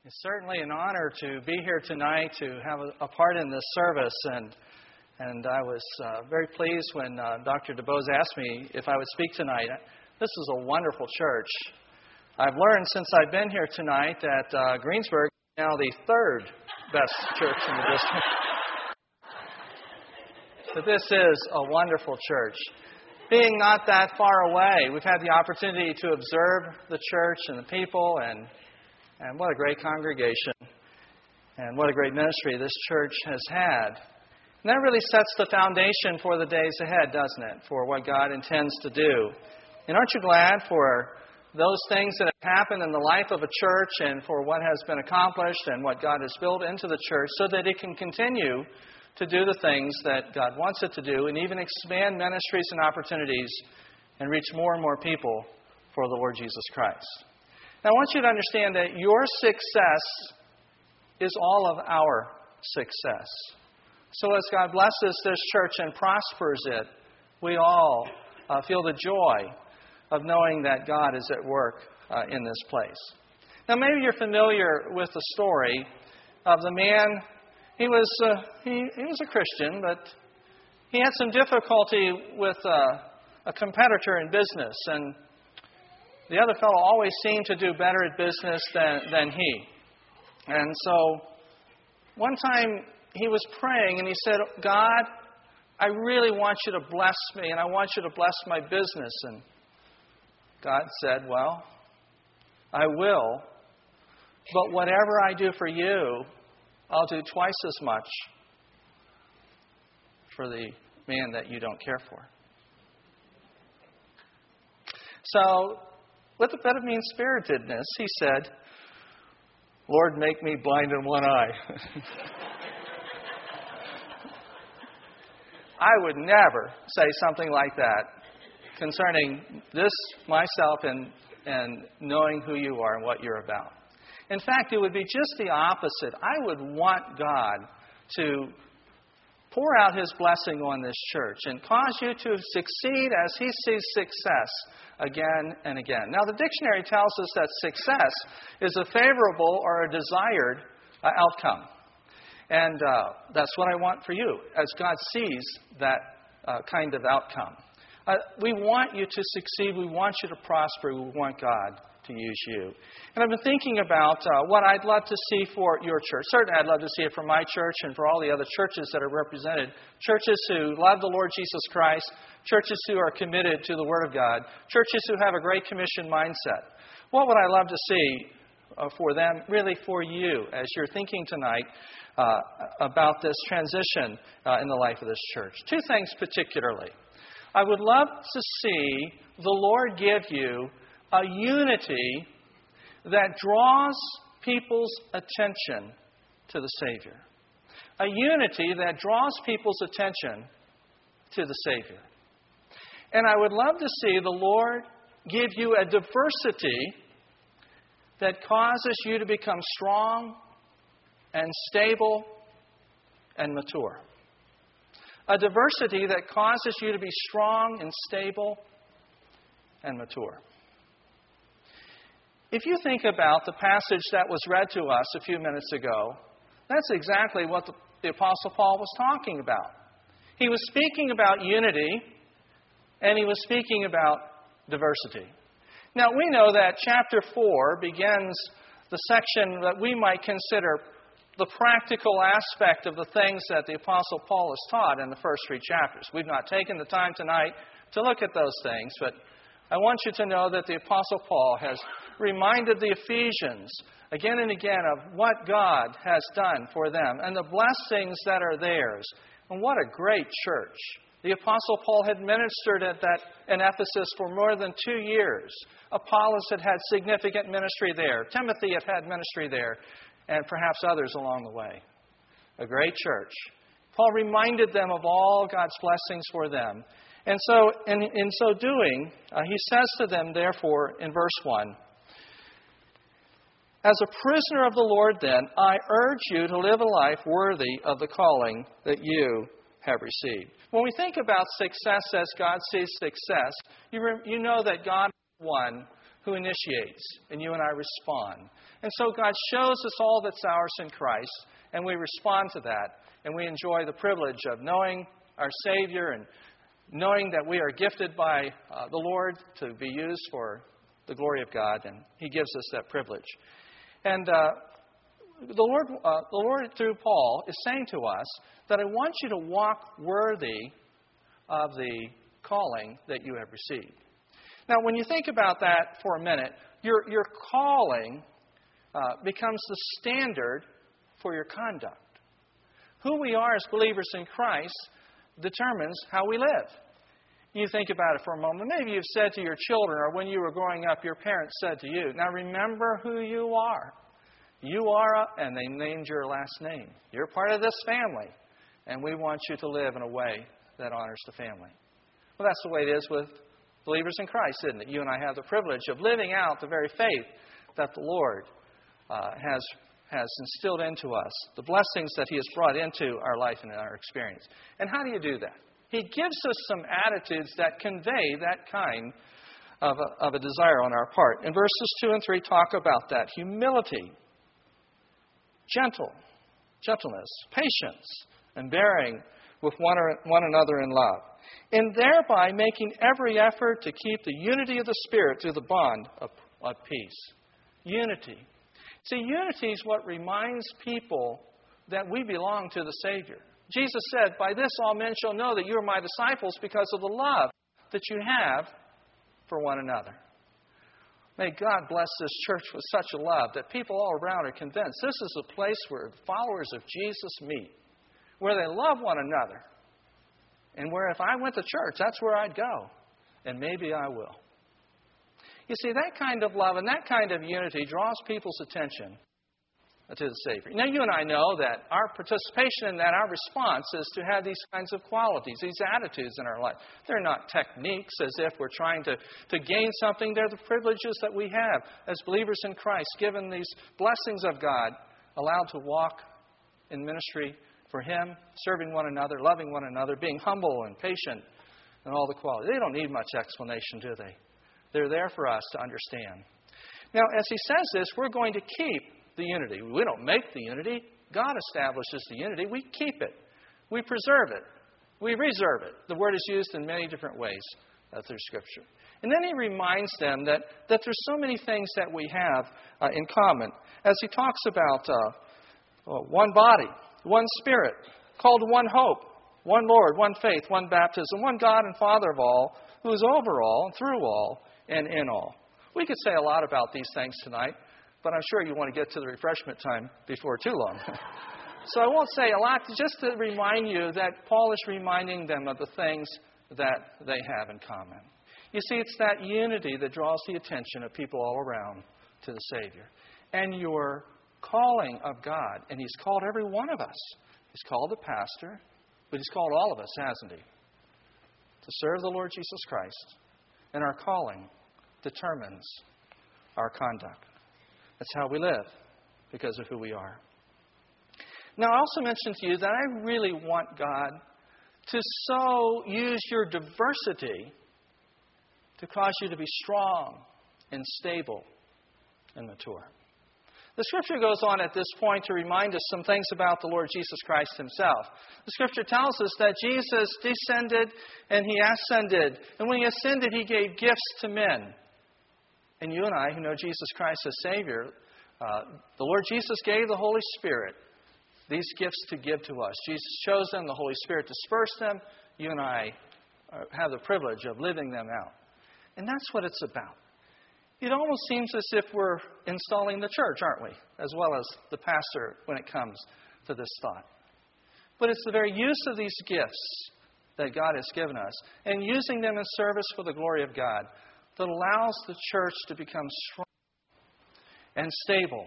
It's certainly an honor to be here tonight to have a part in this service, and I was very pleased when Dr. DeBose asked me if I would speak tonight. This is a wonderful church. I've learned since I've been here tonight that Greensburg is now the third best church in the district. So this is a wonderful church. Being not that far away, we've had the opportunity to observe the church and the people, and what a great congregation, and what a great ministry this church has had. And that really sets the foundation for the days ahead, doesn't it, for what God intends to do. And aren't you glad for those things that have happened in the life of a church and for what has been accomplished and what God has built into the church so that it can continue to do the things that God wants it to do and even expand ministries and opportunities and reach more and more people for the Lord Jesus Christ. Now, I want you to understand that your success is all of our success. So as God blesses this church and prospers it, we all feel the joy of knowing that God is at work in this place. Now, maybe you're familiar with the story of the man. He was a Christian, but he had some difficulty with a competitor in business, and the other fellow always seemed to do better at business than he. And so one time he was praying and he said, God, I really want you to bless me and I want you to bless my business. And God said, well, I will, but whatever I do for you, I'll do twice as much for the man that you don't care for. So, with a bit of mean-spiritedness, he said, Lord, make me blind in one eye. I would never say something like that concerning this, myself, and knowing who you are and what you're about. In fact, it would be just the opposite. I would want God to pour out His blessing on this church and cause you to succeed as He sees success again and again. Now, the dictionary tells us that success is a favorable or a desired outcome. And that's what I want for you, as God sees that kind of outcome. We want you to succeed. We want you to prosper. We want God to use you. And I've been thinking about what I'd love to see for your church. Certainly I'd love to see it for my church and for all the other churches that are represented. Churches who love the Lord Jesus Christ. Churches who are committed to the Word of God. Churches who have a Great Commission mindset. What would I love to see for them, really for you, as you're thinking tonight about this transition in the life of this church? Two things particularly. I would love to see the Lord give you a unity that draws people's attention to the Savior. A unity that draws people's attention to the Savior. And I would love to see the Lord give you a diversity that causes you to become strong and stable and mature. A diversity that causes you to be strong and stable and mature. If you think about the passage that was read to us a few minutes ago, that's exactly what the Apostle Paul was talking about. He was speaking about unity, and he was speaking about diversity. Now, we know that chapter 4 begins the section that we might consider the practical aspect of the things that the Apostle Paul has taught in the first 3 chapters. We've not taken the time tonight to look at those things, but I want you to know that the Apostle Paul has reminded the Ephesians again and again of what God has done for them and the blessings that are theirs. And what a great church. The Apostle Paul had ministered in Ephesus for more than 2 years. Apollos had had significant ministry there. Timothy had had ministry there, and perhaps others along the way. A great church. Paul reminded them of all God's blessings for them. And so, in so doing, he says to them, therefore, in verse 1, as a prisoner of the Lord, then, I urge you to live a life worthy of the calling that you have received. When we think about success as God sees success, you know that God is one who initiates, and you and I respond. And so God shows us all that's ours in Christ, and we respond to that, and we enjoy the privilege of knowing our Savior and knowing that we are gifted by the Lord to be used for the glory of God, and He gives us that privilege. And the Lord, through Paul, is saying to us that I want you to walk worthy of the calling that you have received. Now, when you think about that for a minute, your calling becomes the standard for your conduct. Who we are as believers in Christ determines how we live. You think about it for a moment. Maybe you've said to your children, or when you were growing up, your parents said to you, now remember who you are. You are, and they named your last name. You're part of this family, and we want you to live in a way that honors the family. Well, that's the way it is with believers in Christ, isn't it? You and I have the privilege of living out the very faith that the Lord has instilled into us, the blessings that He has brought into our life and our experience. And how do you do that? He gives us some attitudes that convey that kind of a desire on our part. And verses 2 and 3 talk about that. Humility, gentleness, patience, and bearing with one another in love. And thereby making every effort to keep the unity of the Spirit through the bond of peace. Unity. See, unity is what reminds people that we belong to the Savior. Jesus said, by this all men shall know that you are my disciples because of the love that you have for one another. May God bless this church with such a love that people all around are convinced this is a place where the followers of Jesus meet, where they love one another, and where if I went to church, that's where I'd go, and maybe I will. You see, that kind of love and that kind of unity draws people's attention to the Savior. Now, you and I know that our participation in that, our response is to have these kinds of qualities, these attitudes in our life. They're not techniques as if we're trying to gain something. They're the privileges that we have as believers in Christ, given these blessings of God, allowed to walk in ministry for Him, serving one another, loving one another, being humble and patient, and all the qualities. They don't need much explanation, do they? They're there for us to understand. Now, as he says this, we're going to keep the unity. We don't make the unity. God establishes the unity. We keep it. We preserve it. We reserve it. The word is used in many different ways through Scripture. And then he reminds them that there's so many things that we have in common. As he talks about one body, one Spirit, called one hope, one Lord, one faith, one baptism, one God and Father of all, who is over all, and through all, and in all. We could say a lot about these things tonight, but I'm sure you want to get to the refreshment time before too long. So I won't say a lot, just to remind you that Paul is reminding them of the things that they have in common. You see, it's that unity that draws the attention of people all around to the Savior. And your calling of God, and He's called every one of us. He's called the pastor, but He's called all of us, hasn't He? To serve the Lord Jesus Christ. And our calling determines our conduct. That's how we live, because of who we are. Now, I also mentioned to you that I really want God to so use your diversity to cause you to be strong and stable and mature. The Scripture goes on at this point to remind us some things about the Lord Jesus Christ Himself. The Scripture tells us that Jesus descended and He ascended. And when He ascended, He gave gifts to men. And you and I, who know Jesus Christ as Savior, the Lord Jesus gave the Holy Spirit these gifts to give to us. Jesus chose them, the Holy Spirit dispersed them. You and I have the privilege of living them out. And that's what it's about. It almost seems as if we're installing the church, aren't we? As well as the pastor when it comes to this thought. But it's the very use of these gifts that God has given us and using them in service for the glory of God that allows the church to become strong and stable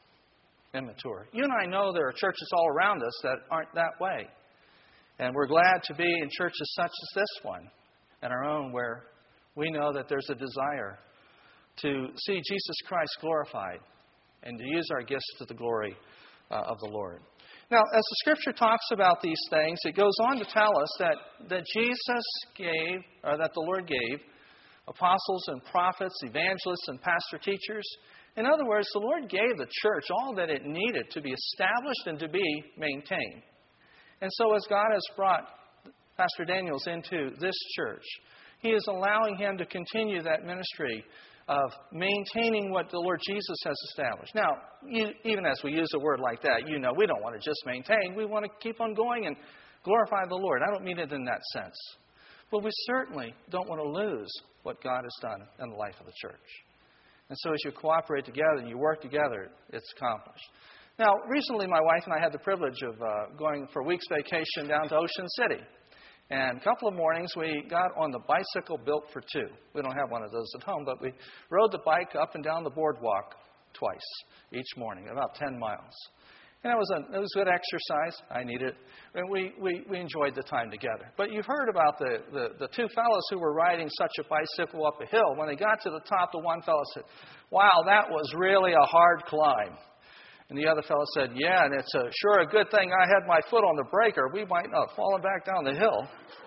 and mature. You and I know there are churches all around us that aren't that way. And we're glad to be in churches such as this one and our own, where we know that there's a desire to see Jesus Christ glorified and to use our gifts to the glory of the Lord. Now, as the Scripture talks about these things, it goes on to tell us that Jesus gave, or that the Lord gave, apostles and prophets, evangelists and pastor teachers. In other words, the Lord gave the church all that it needed to be established and to be maintained. And so as God has brought Pastor Daniels into this church, He is allowing him to continue that ministry of maintaining what the Lord Jesus has established. Now, even as we use a word like that, we don't want to just maintain. We want to keep on going and glorify the Lord. I don't mean it in that sense. But we certainly don't want to lose what God has done in the life of the church. And so as you cooperate together and you work together, it's accomplished. Now, recently my wife and I had the privilege of going for a week's vacation down to Ocean City. And a couple of mornings we got on the bicycle built for two. We don't have one of those at home, but we rode the bike up and down the boardwalk twice each morning, about 10 miles. And it was good exercise. I needed it. And we enjoyed the time together. But you've heard about the two fellows who were riding such a bicycle up a hill. When they got to the top, the one fellow said, "Wow, that was really a hard climb." And the other fellow said, "Yeah, and it's sure a good thing I had my foot on the brake, or we might not have fallen back down the hill."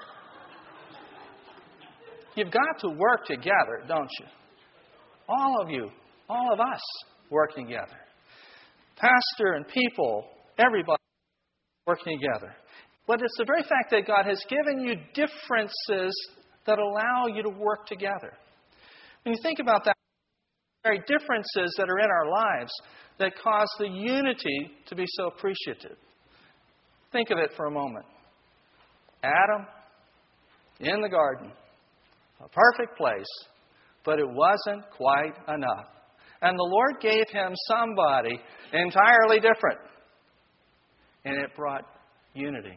You've got to work together, don't you? All of you, all of us working together. Pastor and people, everybody working together. But it's the very fact that God has given you differences that allow you to work together. When you think about that, very differences that are in our lives that cause the unity to be so appreciative. Think of it for a moment. Adam, in the garden, a perfect place, but it wasn't quite enough. And the Lord gave him somebody entirely different. And it brought unity.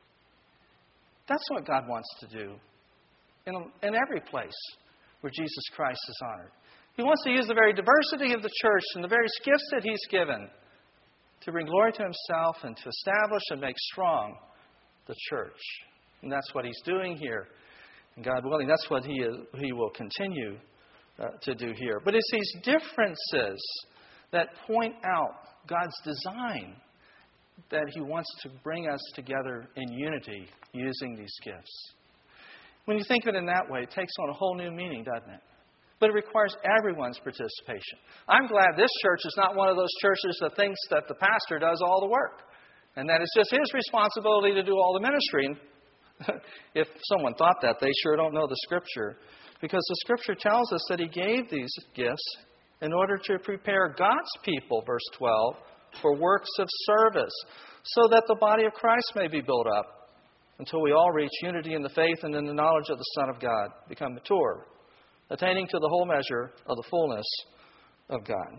That's what God wants to do in every place where Jesus Christ is honored. He wants to use the very diversity of the church and the various gifts that He's given to bring glory to Himself and to establish and make strong the church. And that's what He's doing here. And God willing, that's what He will continue to do here. But it's these differences that point out God's design that He wants to bring us together in unity using these gifts. When you think of it in that way, it takes on a whole new meaning, doesn't it? But it requires everyone's participation. I'm glad this church is not one of those churches that thinks that the pastor does all the work and that it's just his responsibility to do all the ministry. And if someone thought that, they sure don't know the Scripture, because the Scripture tells us that He gave these gifts in order to prepare God's people, verse 12, for works of service, so that the body of Christ may be built up until we all reach unity in the faith and in the knowledge of the Son of God, become mature, attaining to the whole measure of the fullness of God.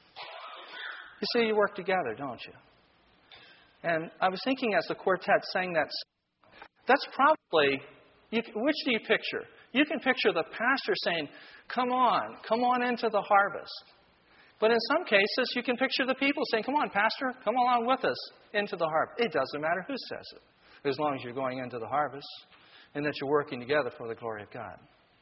You see, you work together, don't you? And I was thinking as the quartet sang that song, that's probably, which do you picture? You can picture the pastor saying, come on into the harvest. But in some cases, you can picture the people saying, come on, pastor, come along with us into the harvest. It doesn't matter who says it, as long as you're going into the harvest and that you're working together for the glory of God.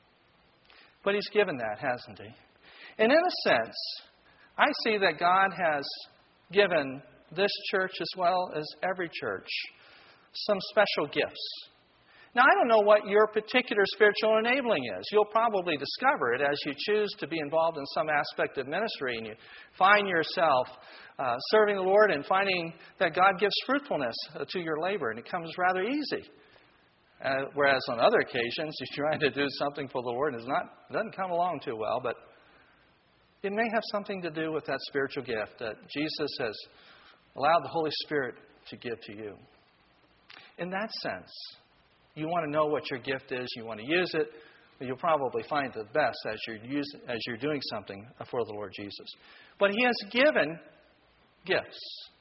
But He's given that, hasn't He? And in a sense, I see that God has given this church as well as every church some special gifts. Now, I don't know what your particular spiritual enabling is. You'll probably discover it as you choose to be involved in some aspect of ministry and you find yourself serving the Lord and finding that God gives fruitfulness to your labor, and it comes rather easy. Whereas on other occasions, you're trying to do something for the Lord and it doesn't come along too well, but it may have something to do with that spiritual gift that Jesus has allowed the Holy Spirit to give to you. In that sense, you want to know what your gift is, you want to use it, but you'll probably find the best as you're doing something for the Lord Jesus. But He has given gifts.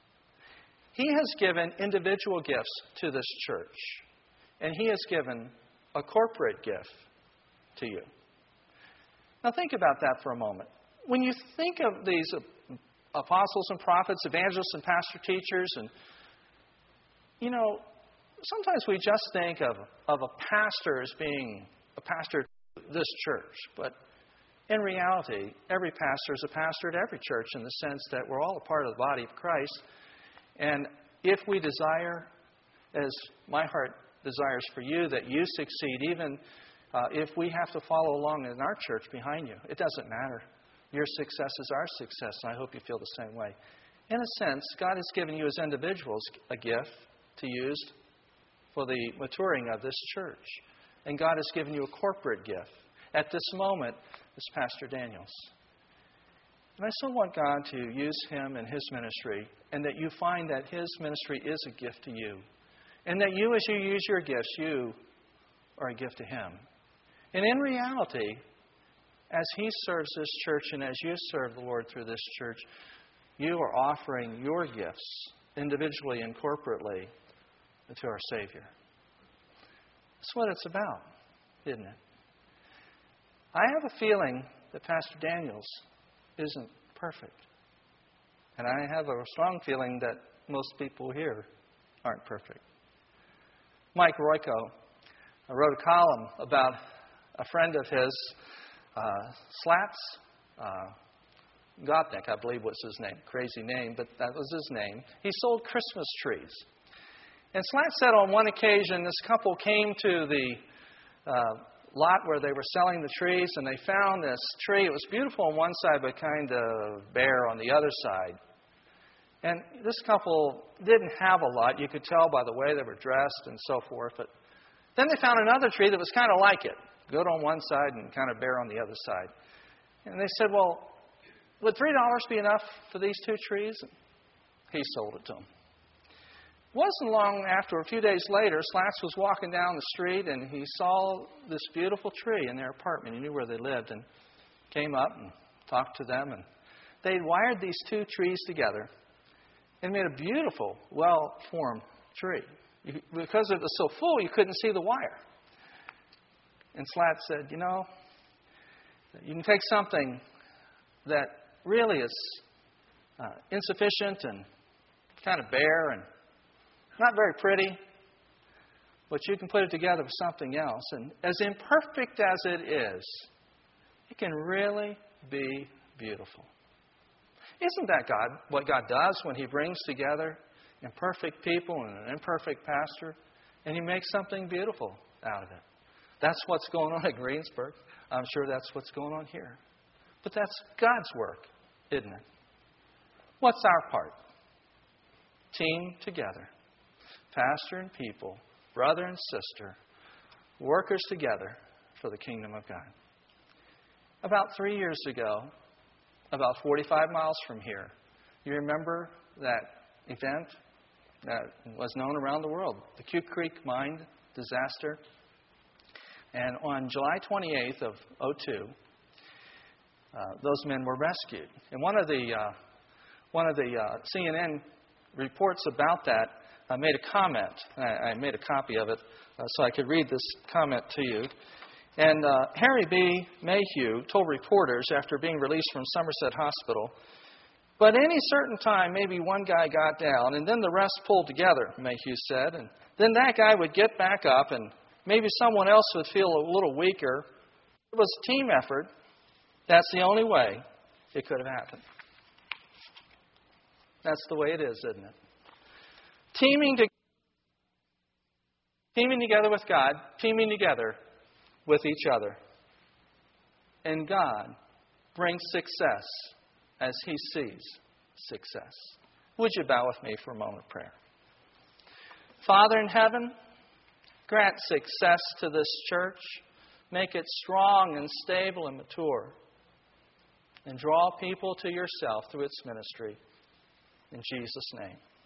He has given individual gifts to this church. And He has given a corporate gift to you. Now think about that for a moment. When you think of these apostles and prophets, evangelists and pastor teachers, and sometimes we just think of a pastor as being a pastor to this church. But in reality, every pastor is a pastor to every church in the sense that we're all a part of the body of Christ. And if we desire, as my heart desires for you, that you succeed even if we have to follow along in our church behind you. It doesn't matter. Your success is our success, and I hope you feel the same way. In a sense, God has given you as individuals a gift to use for the maturing of this church. And God has given you a corporate gift. At this moment, is Pastor Daniels. And I so want God to use him in his ministry, and that you find that his ministry is a gift to you. And that you, as you use your gifts, you are a gift to him. And in reality, as he serves this church and as you serve the Lord through this church, you are offering your gifts individually and corporately to our Savior. That's what it's about, isn't it? I have a feeling that Pastor Daniels isn't perfect. And I have a strong feeling that most people here aren't perfect. Mike Royko wrote a column about a friend of his, Slats Gopnik, I believe was his name. Crazy name, but that was his name. He sold Christmas trees. And Slat said on one occasion, this couple came to the lot where they were selling the trees, and they found this tree. It was beautiful on one side, but kind of bare on the other side. And this couple didn't have a lot. You could tell by the way they were dressed and so forth. But then they found another tree that was kind of like it. Good on one side and kind of bare on the other side. And they said, well, would $3 be enough for these two trees? And he sold it to them. It wasn't long after, a few days later, Slats was walking down the street and he saw this beautiful tree in their apartment. He knew where they lived and came up and talked to them. And they'd wired these two trees together and made a beautiful, well-formed tree. Because it was so full, you couldn't see the wire. And Slat said, you know, you can take something that really is insufficient and kind of bare and not very pretty, but you can put it together with something else. And as imperfect as it is, it can really be beautiful. Isn't that what God does when He brings together imperfect people and an imperfect pastor, and He makes something beautiful out of it? That's what's going on at Greensburg. I'm sure that's what's going on here. But that's God's work, isn't it? What's our part? Team together. Pastor and people, brother and sister, workers together for the kingdom of God. About 3 years ago, about 45 miles from here, you remember that event that was known around the world, the Cute Creek mine disaster? And on July 28th of 2002, those men were rescued. And one of the CNN reports about that made a comment. I made a copy of it so I could read this comment to you. And Harry B. Mayhew told reporters after being released from Somerset Hospital, but any certain time, maybe one guy got down, and then the rest pulled together, Mayhew said. And then that guy would get back up, and maybe someone else would feel a little weaker. It was a team effort. That's the only way it could have happened. That's the way it is, isn't it? Teaming together with God, teaming together with each other. And God brings success as He sees success. Would you bow with me for a moment of prayer? Father in heaven, grant success to this church. Make it strong and stable and mature. And draw people to yourself through its ministry. In Jesus' name.